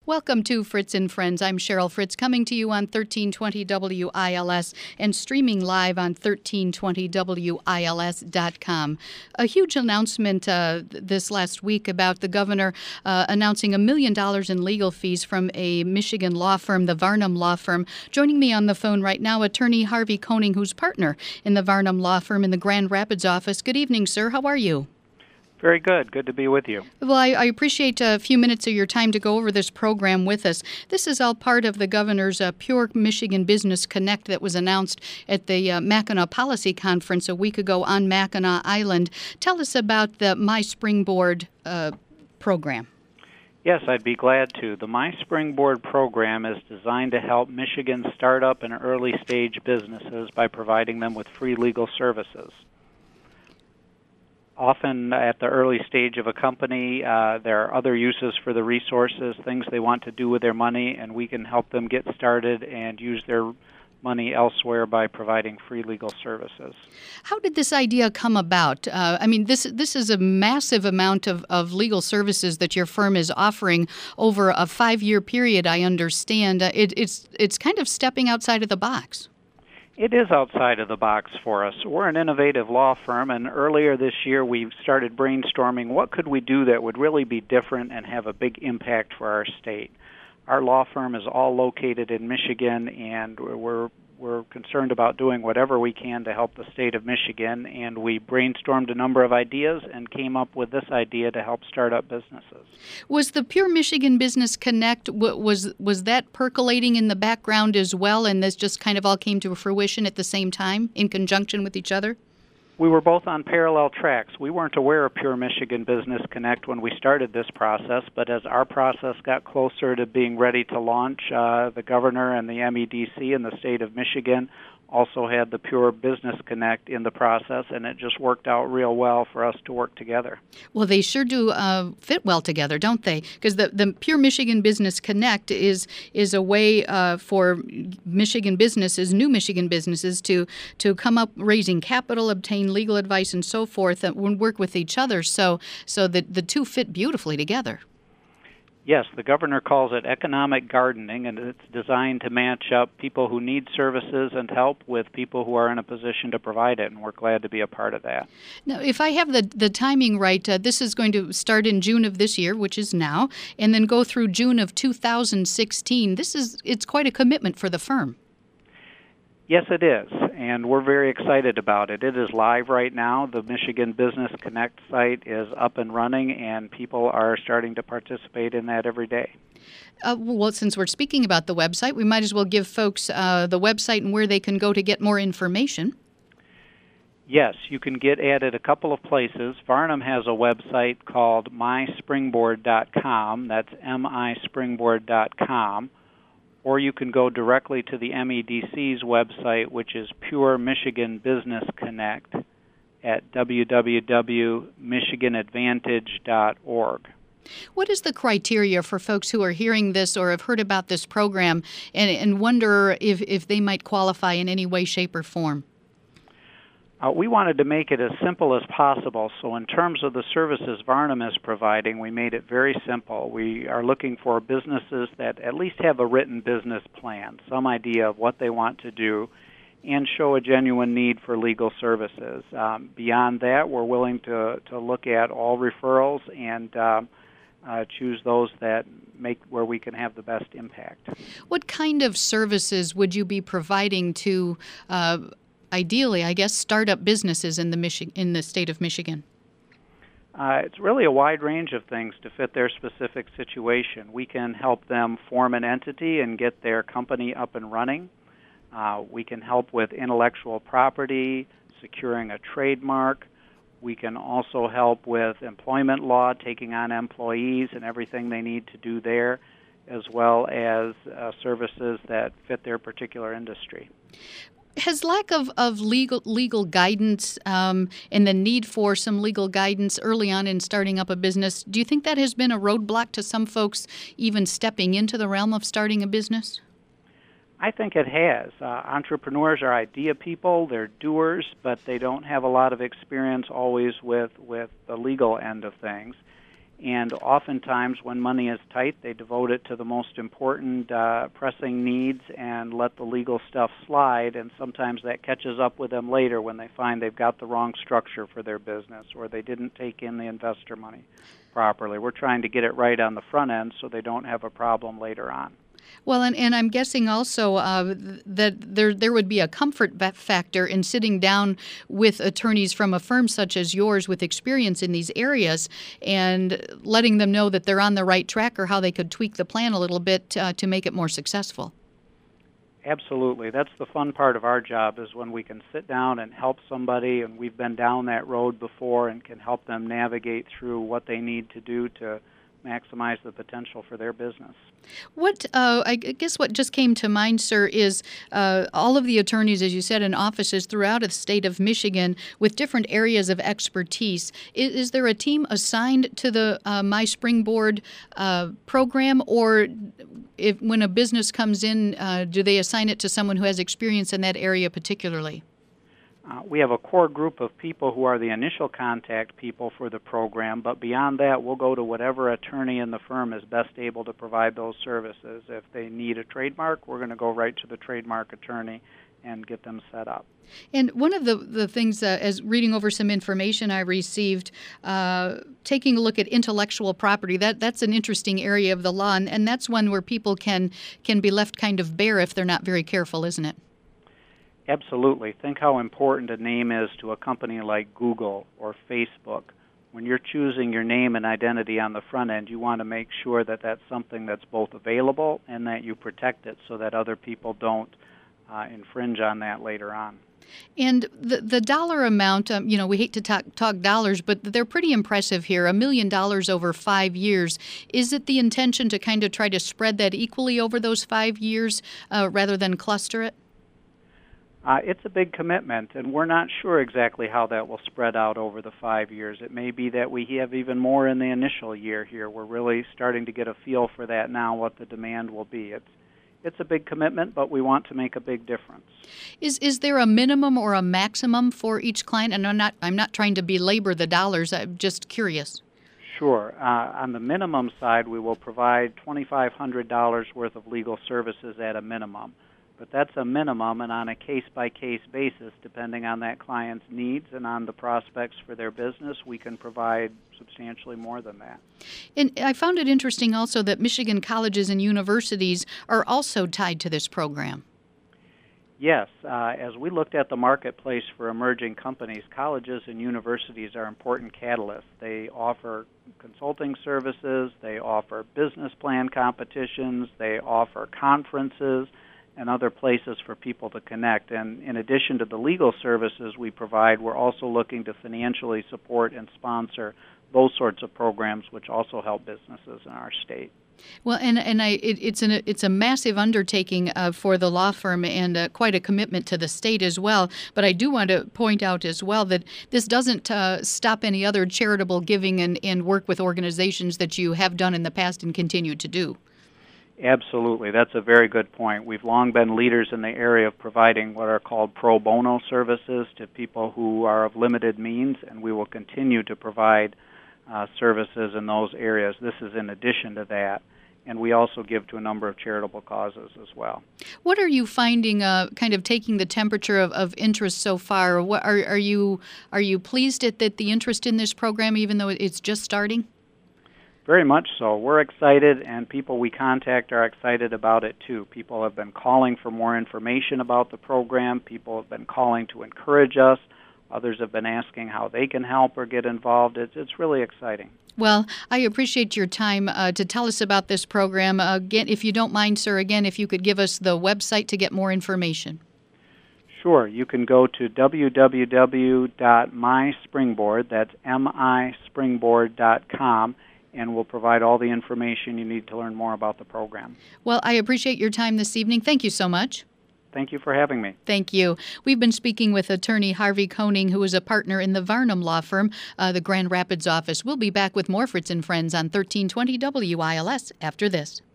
Welcome to Fritz and Friends. I'm Cheryl Fritz, coming to you on 1320 WILS and streaming live on 1320WILS.com. A huge announcement this last week about the governor announcing $1 million in legal fees from a Michigan law firm, the Varnum Law Firm. Joining me on the phone right now, attorney Harvey Koning, who's partner in the Varnum Law Firm in the Grand Rapids office. Good evening, sir. How are you? Very good. Good to be with you. Well, I appreciate a few minutes of your time to go over this program with us. This is all part of the governor's Pure Michigan Business Connect that was announced at the Mackinac Policy Conference a week ago on Mackinac Island. Tell us about the My Springboard program. Yes, I'd be glad to. The My Springboard program is designed to help Michigan startup and early-stage businesses by providing them with free legal services. Often at the early stage of a company, there are other uses for the resources, things they want to do with their money, and we can help them get started and use their money elsewhere by providing free legal services. How did this idea come about? This is a massive amount of legal services that your firm is offering over a 5-year period, I understand. It's kind of stepping outside of the box. It is outside of the box for us. We're an innovative law firm, and earlier this year we started brainstorming what could we do that would really be different and have a big impact for our state. Our law firm is all located in Michigan, and we're concerned about doing whatever we can to help the state of Michigan, and we brainstormed a number of ideas and came up with this idea to help start up businesses. Was the Pure Michigan Business Connect, was that percolating in the background as well, and this just kind of all came to fruition at the same time in conjunction with each other? We were both on parallel tracks. We weren't aware of Pure Michigan Business Connect when we started this process, but as our process got closer to being ready to launch, the governor and the MEDC in the state of Michigan also had the Pure Business Connect in the process, and it just worked out real well for us to work together. Well, they sure do fit well together, don't they? Because the Pure Michigan Business Connect is a way for Michigan businesses, new Michigan businesses, to come up raising capital, obtain legal advice, and so forth, and work with each other, so that the two fit beautifully together. Yes, the governor calls it economic gardening, and it's designed to match up people who need services and help with people who are in a position to provide it, and we're glad to be a part of that. Now, if I have the timing right, this is going to start in June of this year, which is now, and then go through June of 2016. It's quite a commitment for the firm. Yes, it is, and we're very excited about it. It is live right now. The Michigan Business Connect site is up and running, and people are starting to participate in that every day. Well, since we're speaking about the website, we might as well give folks the website and where they can go to get more information. Yes, you can get at it a couple of places. Varnum has a website called myspringboard.com. That's myspringboard.com. Or you can go directly to the MEDC's website, which is Pure Michigan Business Connect at www.michiganadvantage.org. What is the criteria for folks who are hearing this or have heard about this program and wonder if they might qualify in any way, shape, or form? We wanted to make it as simple as possible, so in terms of the services Varnum is providing, we made it very simple. We are looking for businesses that at least have a written business plan, some idea of what they want to do, and show a genuine need for legal services. Beyond that, we're willing to look at all referrals and choose those that make where we can have the best impact. What kind of services would you be providing to ideally, I guess, startup businesses in the state of Michigan? It's really a wide range of things to fit their specific situation. We can help them form an entity and get their company up and running. We can help with intellectual property, securing a trademark. We can also help with employment law, taking on employees and everything they need to do there, as well as services that fit their particular industry. Has lack of legal guidance and the need for some legal guidance early on in starting up a business, do you think that has been a roadblock to some folks even stepping into the realm of starting a business? I think it has. Entrepreneurs are idea people, they're doers, but they don't have a lot of experience always with the legal end of things. And oftentimes, when money is tight, they devote it to the most important pressing needs and let the legal stuff slide. And sometimes that catches up with them later when they find they've got the wrong structure for their business or they didn't take in the investor money properly. We're trying to get it right on the front end so they don't have a problem later on. Well, and I'm guessing also that there would be a comfort factor in sitting down with attorneys from a firm such as yours with experience in these areas and letting them know that they're on the right track or how they could tweak the plan a little bit to make it more successful. Absolutely. That's the fun part of our job is when we can sit down and help somebody, and we've been down that road before and can help them navigate through what they need to do to maximize the potential for their business. What I guess what just came to mind, sir, is all of the attorneys, as you said, in offices throughout the state of Michigan with different areas of expertise. Is there a team assigned to the My Springboard program, or when a business comes in, do they assign it to someone who has experience in that area particularly? We have a core group of people who are the initial contact people for the program, but beyond that, we'll go to whatever attorney in the firm is best able to provide those services. If they need a trademark, we're going to go right to the trademark attorney and get them set up. And one of the things, as reading over some information I received, taking a look at intellectual property, that's an interesting area of the law, and that's one where people can be left kind of bare if they're not very careful, isn't it? Absolutely. Think how important a name is to a company like Google or Facebook. When you're choosing your name and identity on the front end, you want to make sure that that's something that's both available and that you protect it so that other people don't infringe on that later on. And the dollar amount, we hate to talk dollars, but they're pretty impressive here, $1 million over 5 years. Is it the intention to kind of try to spread that equally over those 5 years rather than cluster it? It's a big commitment, and we're not sure exactly how that will spread out over the 5 years. It may be that we have even more in the initial year here. We're really starting to get a feel for that now, what the demand will be. It's a big commitment, but we want to make a big difference. Is there a minimum or a maximum for each client? And I'm not trying to belabor the dollars. I'm just curious. Sure. On the minimum side, we will provide $2,500 worth of legal services at a minimum. But that's a minimum, and on a case-by-case basis, depending on that client's needs and on the prospects for their business, we can provide substantially more than that. And I found it interesting also that Michigan colleges and universities are also tied to this program. Yes. As we looked at the marketplace for emerging companies, colleges and universities are important catalysts. They offer consulting services, they offer business plan competitions, they offer conferences, and other places for people to connect. And in addition to the legal services we provide, we're also looking to financially support and sponsor those sorts of programs, which also help businesses in our state. Well, it's a massive undertaking for the law firm and quite a commitment to the state as well. But I do want to point out as well that this doesn't stop any other charitable giving and work with organizations that you have done in the past and continue to do. Absolutely. That's a very good point. We've long been leaders in the area of providing what are called pro bono services to people who are of limited means, and we will continue to provide services in those areas. This is in addition to that. And we also give to a number of charitable causes as well. What are you finding, kind of taking the temperature of interest so far? What, are you pleased at the interest in this program, even though it's just starting? Very much so. We're excited, and people we contact are excited about it, too. People have been calling for more information about the program. People have been calling to encourage us. Others have been asking how they can help or get involved. It's really exciting. Well, I appreciate your time to tell us about this program. Again, if you don't mind, sir, again, if you could give us the website to get more information. Sure. You can go to www.myspringboard, that's mispringboard.com, and we'll provide all the information you need to learn more about the program. Well, I appreciate your time this evening. Thank you so much. Thank you for having me. Thank you. We've been speaking with attorney Harvey Koning, who is a partner in the Varnum Law Firm, the Grand Rapids office. We'll be back with more Fritz and Friends on 1320 WILS after this.